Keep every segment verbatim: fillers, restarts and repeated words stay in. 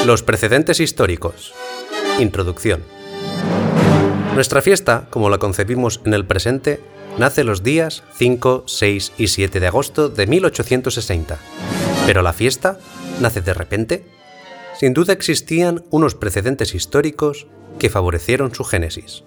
Los precedentes históricos. Introducción. Nuestra fiesta, como la concebimos en el presente, nace los días cinco, seis y siete de agosto de mil ochocientos sesenta. ¿Pero la fiesta nace de repente? Sin duda existían unos precedentes históricos que favorecieron su génesis.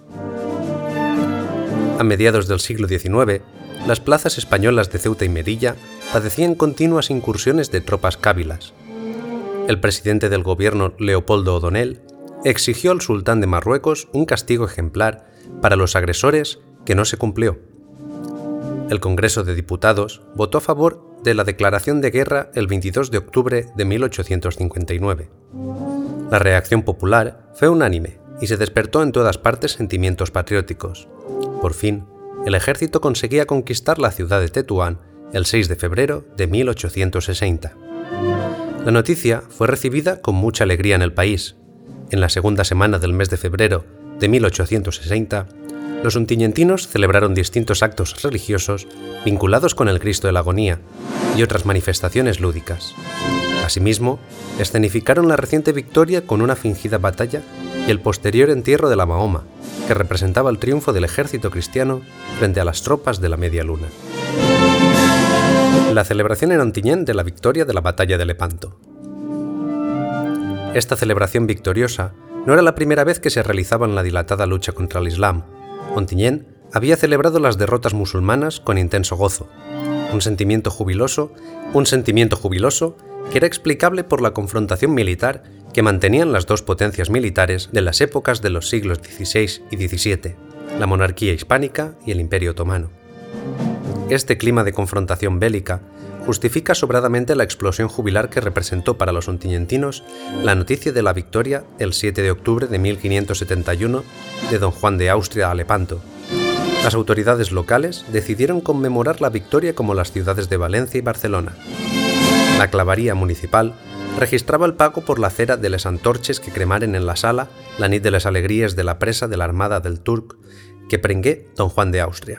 A mediados del siglo diecinueve, las plazas españolas de Ceuta y Melilla padecían continuas incursiones de tropas cábilas. El presidente del gobierno, Leopoldo O'Donnell, exigió al sultán de Marruecos un castigo ejemplar para los agresores que no se cumplió. El Congreso de Diputados votó a favor de la declaración de guerra el veintidós de octubre de mil ochocientos cincuenta y nueve. La reacción popular fue unánime y se despertó en todas partes sentimientos patrióticos. Por fin, el ejército conseguía conquistar la ciudad de Tetuán el seis de febrero de mil ochocientos sesenta. La noticia fue recibida con mucha alegría en el país. En la segunda semana del mes de febrero de mil ochocientos sesenta, los ontiñentinos celebraron distintos actos religiosos vinculados con el Cristo de la Agonía y otras manifestaciones lúdicas. Asimismo, escenificaron la reciente victoria con una fingida batalla y el posterior entierro de la Mahoma, que representaba el triunfo del ejército cristiano frente a las tropas de la Media Luna. La celebración en Ontinyent de la victoria de la batalla de Lepanto. Esta celebración victoriosa no era la primera vez que se realizaba en la dilatada lucha contra el Islam. Ontinyent había celebrado las derrotas musulmanas con intenso gozo, un sentimiento jubiloso, un sentimiento jubiloso que era explicable por la confrontación militar que mantenían las dos potencias militares de las épocas de los siglos dieciséis y diecisiete, la monarquía hispánica y el Imperio Otomano. Este clima de confrontación bélica justifica sobradamente la explosión jubilar que representó para los ontiñentinos la noticia de la victoria el siete de octubre de mil quinientos setenta y uno de don Juan de Austria a Lepanto. Las autoridades locales decidieron conmemorar la victoria como las ciudades de Valencia y Barcelona. La clavería municipal registraba el pago por la cera de les antorches que cremaren en la sala la nit de les alegrías de la presa de la armada del Turc que prengué don Juan de Austria.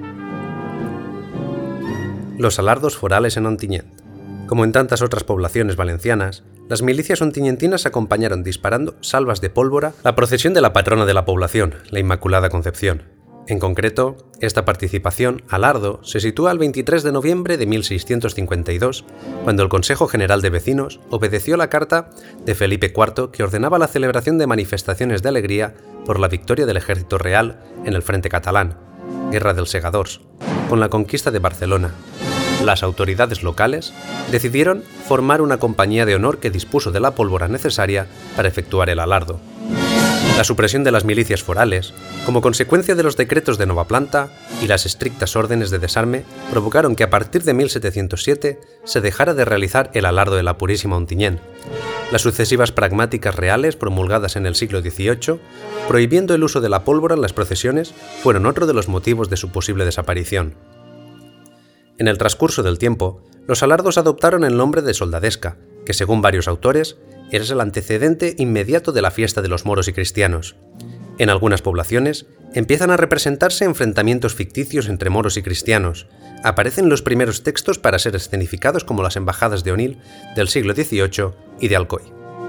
Los alardos forales en Ontinyent. Como en tantas otras poblaciones valencianas, las milicias ontiñentinas acompañaron disparando salvas de pólvora la procesión de la patrona de la población, la Inmaculada Concepción. En concreto, esta participación, alardo, se sitúa el veintitrés de noviembre de mil seiscientos cincuenta y dos, cuando el Consejo General de Vecinos obedeció la carta de Felipe cuarto que ordenaba la celebración de manifestaciones de alegría por la victoria del ejército real en el frente catalán, Guerra dels Segadors, con la conquista de Barcelona. Las autoridades locales decidieron formar una compañía de honor que dispuso de la pólvora necesaria para efectuar el alardo. La supresión de las milicias forales, como consecuencia de los decretos de Nova Planta y las estrictas órdenes de desarme, provocaron que a partir de mil setecientos siete se dejara de realizar el alardo de la Purísima Ontinyent. Las sucesivas pragmáticas reales promulgadas en el siglo dieciocho, prohibiendo el uso de la pólvora en las procesiones, fueron otro de los motivos de su posible desaparición. En el transcurso del tiempo, los alardos adoptaron el nombre de soldadesca, que según varios autores, es el antecedente inmediato de la fiesta de los moros y cristianos. En algunas poblaciones, empiezan a representarse enfrentamientos ficticios entre moros y cristianos. Aparecen los primeros textos para ser escenificados como las embajadas de Onil del siglo dieciocho y de Alcoy.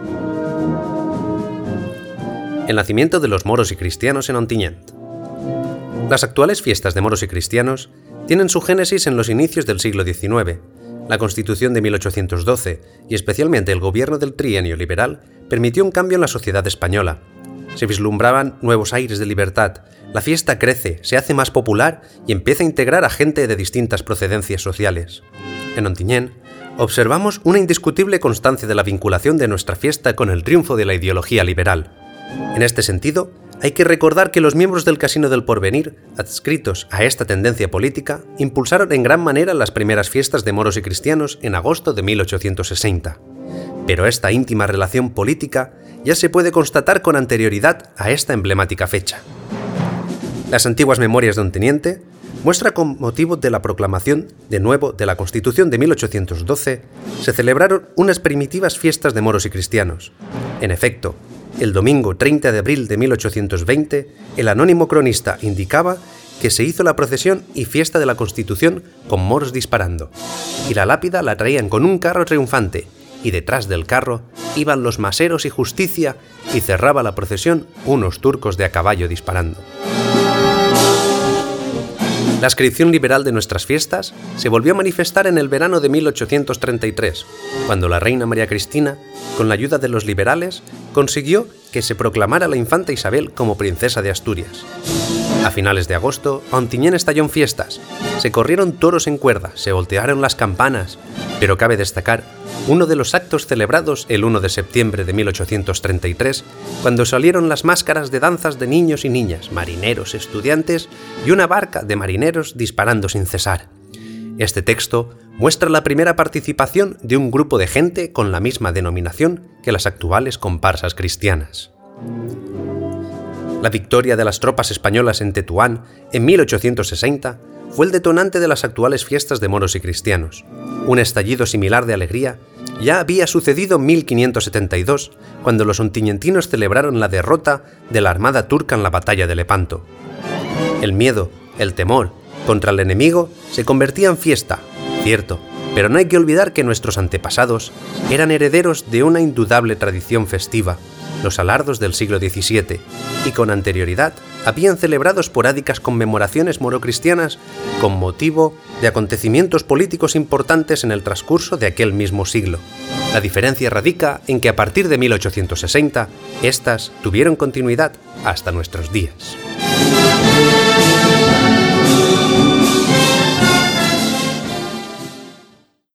El nacimiento de los moros y cristianos en Ontinyent. Las actuales fiestas de moros y cristianos tienen su génesis en los inicios del siglo diecinueve. La Constitución de mil ochocientos doce, y especialmente el gobierno del trienio liberal, permitió un cambio en la sociedad española. Se vislumbraban nuevos aires de libertad, la fiesta crece, se hace más popular y empieza a integrar a gente de distintas procedencias sociales. En Ontinyent, observamos una indiscutible constancia de la vinculación de nuestra fiesta con el triunfo de la ideología liberal. En este sentido, hay que recordar que los miembros del Casino del Porvenir, adscritos a esta tendencia política, impulsaron en gran manera las primeras fiestas de moros y cristianos en agosto de mil ochocientos sesenta. Pero esta íntima relación política ya se puede constatar con anterioridad a esta emblemática fecha. Las antiguas memorias de Onteniente muestran con motivo de la proclamación de nuevo de la Constitución de mil ochocientos doce, se celebraron unas primitivas fiestas de moros y cristianos. En efecto, el domingo treinta de abril de mil ochocientos veinte, el anónimo cronista indicaba que se hizo la procesión y fiesta de la Constitución con moros disparando, y la lápida la traían con un carro triunfante, y detrás del carro iban los maseros y justicia y cerraba la procesión unos turcos de a caballo disparando. La adscripción liberal de nuestras fiestas se volvió a manifestar en el verano de mil ochocientos treinta y tres, cuando la reina María Cristina, con la ayuda de los liberales, consiguió que se proclamara la infanta Isabel como princesa de Asturias. A finales de agosto, Ontinyent estalló en fiestas. Se corrieron toros en cuerda, se voltearon las campanas, pero cabe destacar uno de los actos celebrados el primero de septiembre de mil ochocientos treinta y tres, cuando salieron las máscaras de danzas de niños y niñas, marineros, estudiantes y una barca de marineros disparando sin cesar. Este texto muestra la primera participación de un grupo de gente con la misma denominación que las actuales comparsas cristianas. La victoria de las tropas españolas en Tetuán en mil ochocientos sesenta fue el detonante de las actuales fiestas de moros y cristianos. Un estallido similar de alegría ya había sucedido en mil quinientos setenta y dos, cuando los ontinyentinos celebraron la derrota de la armada turca en la batalla de Lepanto. El miedo, el temor contra el enemigo se convertía en fiesta, cierto, pero no hay que olvidar que nuestros antepasados eran herederos de una indudable tradición festiva, los alardos del siglo diecisiete, y con anterioridad habían celebrado esporádicas conmemoraciones morocristianas con motivo de acontecimientos políticos importantes en el transcurso de aquel mismo siglo. La diferencia radica en que a partir de mil ochocientos sesenta, estas tuvieron continuidad hasta nuestros días.